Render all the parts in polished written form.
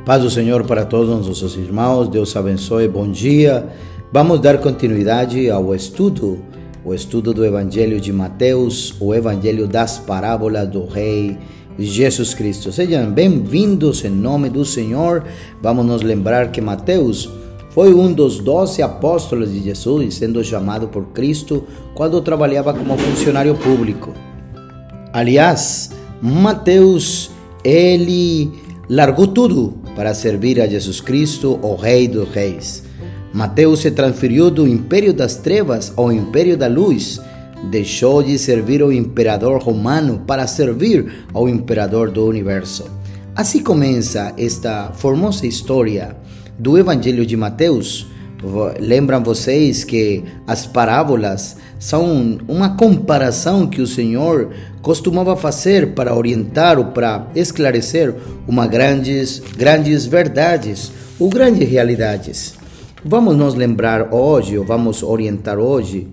Paz do Senhor para todos os nossos irmãos, Deus abençoe, bom dia. Vamos dar continuidade ao estudo, o estudo do Evangelho de Mateus, o Evangelho das parábolas do Rei Jesus Cristo. Sejam bem-vindos em nome do Senhor. Vamos nos lembrar que Mateus foi um dos 12 apóstolos de Jesus, sendo chamado por Cristo quando trabalhava como funcionário público. Aliás, Mateus, ele largou tudo para servir a Jesus Cristo, o Rei dos Reis. Mateus se transferiu do império das trevas ao império da luz. Deixou de servir ao imperador romano para servir ao imperador do universo. Assim começa esta formosa história do Evangelho de Mateus. Lembram vocês que as parábolas são uma comparação que o Senhor costumava fazer para orientar ou para esclarecer grandes verdades ou grandes realidades. Vamos nos lembrar hoje, ou vamos orientar hoje,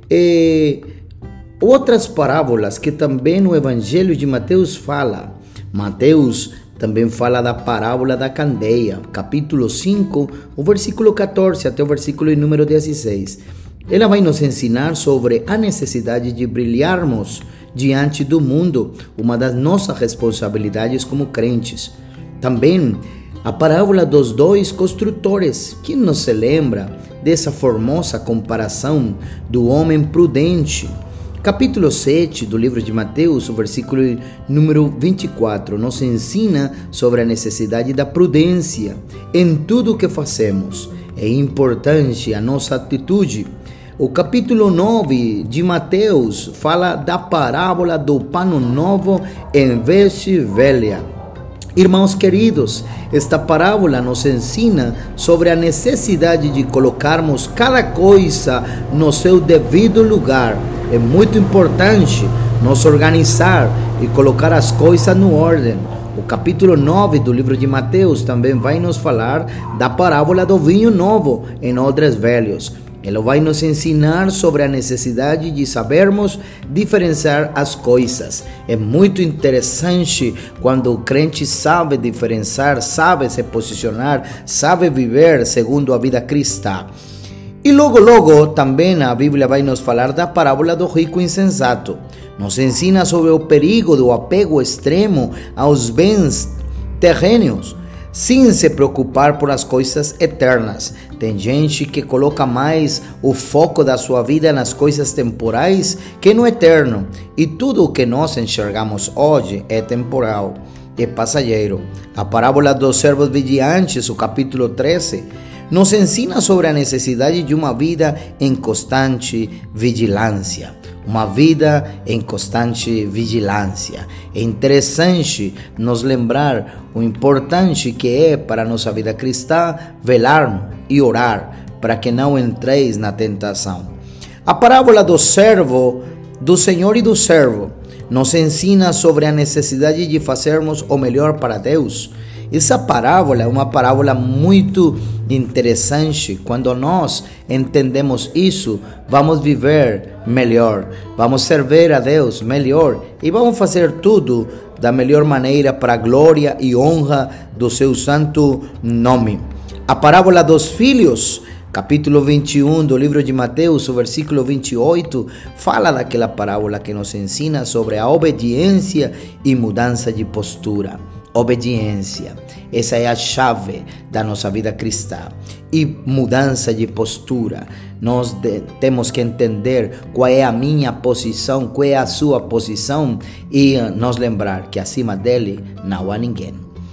outras parábolas que também no Evangelho de Mateus fala. Mateus também fala da parábola da candeia, capítulo 5, o versículo 14 até o versículo número 16. Ela vai nos ensinar sobre a necessidade de brilharmos diante do mundo, uma das nossas responsabilidades como crentes. Também a parábola dos dois construtores, que nos se lembra dessa formosa comparação do homem prudente. Capítulo 7 do livro de Mateus, o versículo número 24, nos ensina sobre a necessidade da prudência em tudo o que fazemos. É importante a nossa atitude. O capítulo 9 de Mateus fala da parábola do pano novo em veste velha. Irmãos queridos, esta parábola nos ensina sobre a necessidade de colocarmos cada coisa no seu devido lugar. É muito importante nos organizar e colocar as coisas no ordem. O capítulo 9 do livro de Mateus também vai nos falar da parábola do vinho novo em odres velhos. Ele vai nos ensinar sobre a necessidade de sabermos diferenciar as coisas. É muito interessante quando o crente sabe diferenciar, sabe se posicionar, sabe viver segundo a vida cristã. E logo também a Bíblia vai nos falar da parábola do rico insensato. Nos ensina sobre o perigo do apego extremo aos bens terrenos, sem se preocupar por as coisas eternas. Tem gente que coloca mais o foco da sua vida nas coisas temporais que no eterno. E tudo o que nós enxergamos hoje é temporal, é passageiro. A parábola dos servos vigilantes, o capítulo 13, nos ensina sobre a necessidade de uma vida em constante vigilância. Uma vida em constante vigilância. É interessante nos lembrar o importante que é para a nossa vida cristã velar e orar para que não entreis na tentação. A parábola do servo, do Senhor e do servo, nos ensina sobre a necessidade de fazermos o melhor para Deus. Essa parábola é uma parábola muito interessante. Quando nós entendemos isso, vamos viver melhor, vamos servir a Deus melhor e vamos fazer tudo da melhor maneira para a glória e honra do seu santo nome. A parábola dos filhos, capítulo 21 do livro de Mateus, o versículo 28, fala daquela parábola que nos ensina sobre a obediência e mudança de postura. Obediência, essa é a chave da nossa vida cristã. E mudança de postura, nós temos que entender qual é a minha posição, qual é a sua posição e nos lembrar que acima dele não há ninguém.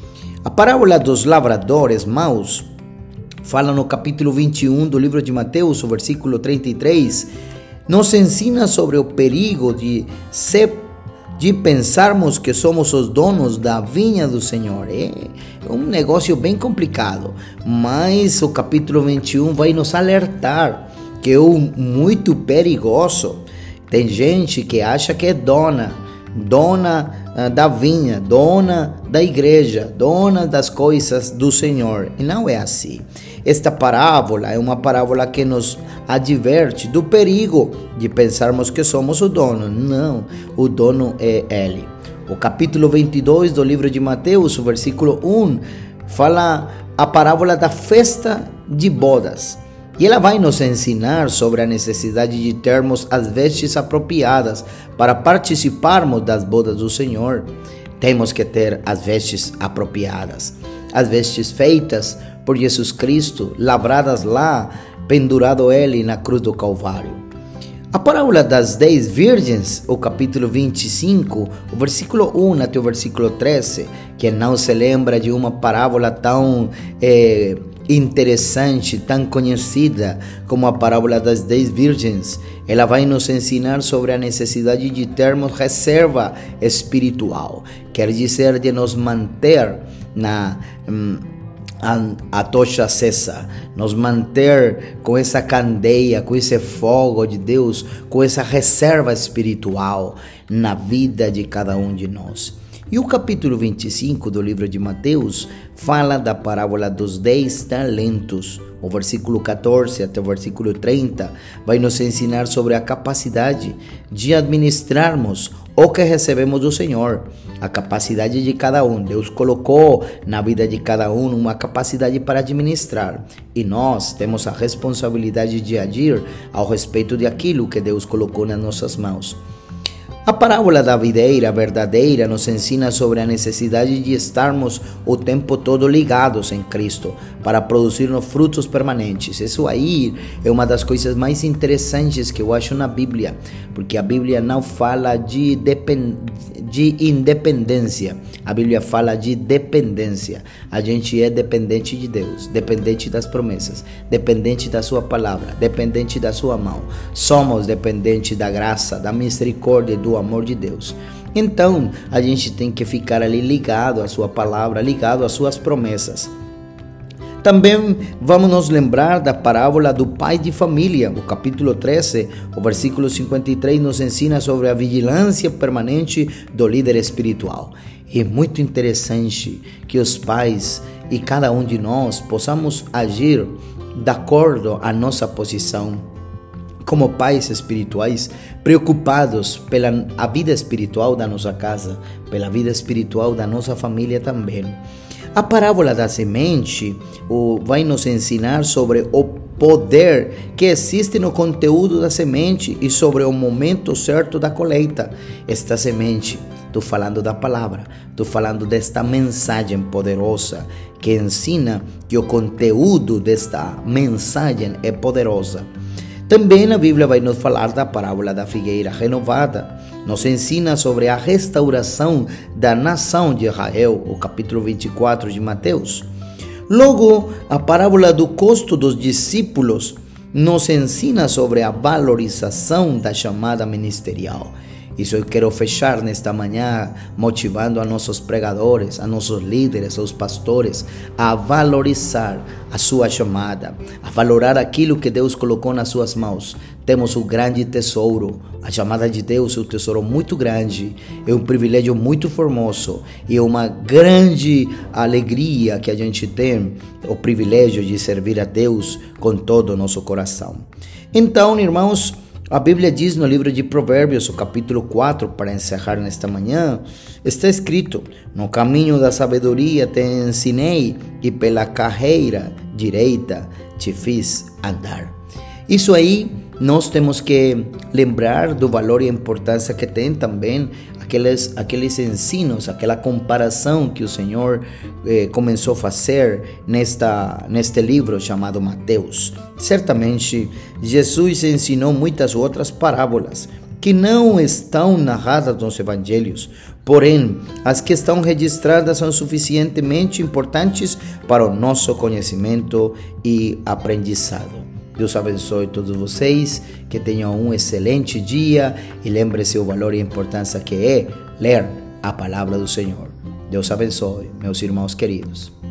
A parábola dos lavradores maus fala no capítulo 21 do livro de Mateus, o versículo 33, nos ensina sobre o perigo de pensarmos que somos os donos da vinha do Senhor. É um negócio bem complicado, mas o capítulo 21 vai nos alertar que é muito perigoso. Tem gente que acha que é dona da vinha, dona da igreja, dona das coisas do Senhor. E não é assim. Esta parábola é uma parábola que nos adverte do perigo de pensarmos que somos o dono. Não, o dono é Ele. O capítulo 22 do livro de Mateus, o versículo 1, fala a parábola da festa de bodas. E ela vai nos ensinar sobre a necessidade de termos as vestes apropriadas para participarmos das bodas do Senhor. Temos que ter as vestes apropriadas, as vestes feitas por Jesus Cristo, lavradas lá, pendurado Ele na cruz do Calvário. A parábola das 10 virgens, o capítulo 25, o versículo 1 até o versículo 13, que não se lembra de uma parábola tão interessante, tão conhecida como a parábola das 10 virgens. Ela vai nos ensinar sobre a necessidade de termos reserva espiritual, quer dizer, de nos manter a tocha acesa, nos manter com essa candeia, com esse fogo de Deus, com essa reserva espiritual na vida de cada um de nós. E o capítulo 25 do livro de Mateus fala da parábola dos 10 talentos. O versículo 14 até o versículo 30 vai nos ensinar sobre a capacidade de administrarmos o que recebemos do Senhor, a capacidade de cada um. Deus colocou na vida de cada um uma capacidade para administrar, e nós temos a responsabilidade de agir ao respeito de aquilo que Deus colocou nas nossas mãos. A parábola da videira verdadeira nos ensina sobre a necessidade de estarmos o tempo todo ligados em Cristo para produzirmos frutos permanentes. Isso aí é uma das coisas mais interessantes que eu acho na Bíblia, porque a Bíblia não fala de independência, a Bíblia fala de dependência. A gente é dependente de Deus, dependente das promessas, dependente da sua palavra, dependente da sua mão. Somos dependentes da graça, da misericórdia e do amor de Deus. Então, a gente tem que ficar ali ligado à sua palavra, ligado às suas promessas. Também vamos nos lembrar da parábola do pai de família. O capítulo 13, o versículo 53, nos ensina sobre a vigilância permanente do líder espiritual. E é muito interessante que os pais e cada um de nós possamos agir de acordo à nossa posição como pais espirituais, preocupados pela vida espiritual da nossa casa, pela vida espiritual da nossa família também. A parábola da semente vai nos ensinar sobre o poder que existe no conteúdo da semente e sobre o momento certo da colheita. Esta semente, estou falando da palavra, estou falando desta mensagem poderosa que ensina que o conteúdo desta mensagem é poderosa. Também a Bíblia vai nos falar da parábola da figueira renovada. Nos ensina sobre a restauração da nação de Israel, o capítulo 24 de Mateus. Logo, a parábola do custo dos discípulos nos ensina sobre a valorização da chamada ministerial. Isso eu quero fechar nesta manhã, motivando a nossos pregadores, a nossos líderes, aos pastores, a valorizar a sua chamada, a valorar aquilo que Deus colocou nas suas mãos. Temos o grande tesouro, a chamada de Deus é um tesouro muito grande, é um privilégio muito formoso e é uma grande alegria que a gente tem, o privilégio de servir a Deus com todo o nosso coração. Então, irmãos, a Bíblia diz no livro de Provérbios, o capítulo 4, para encerrar nesta manhã, está escrito: no caminho da sabedoria te ensinei e pela carreira direita te fiz andar. Isso aí, nós temos que lembrar do valor e importância que tem também aqueles ensinos, aquela comparação que o Senhor começou a fazer neste livro chamado Mateus. Certamente, Jesus ensinou muitas outras parábolas que não estão narradas nos evangelhos, porém, as que estão registradas são suficientemente importantes para o nosso conhecimento e aprendizado. Deus abençoe todos vocês, que tenham um excelente dia e lembre-se o valor e a importância que é ler a palavra do Senhor. Deus abençoe, meus irmãos queridos.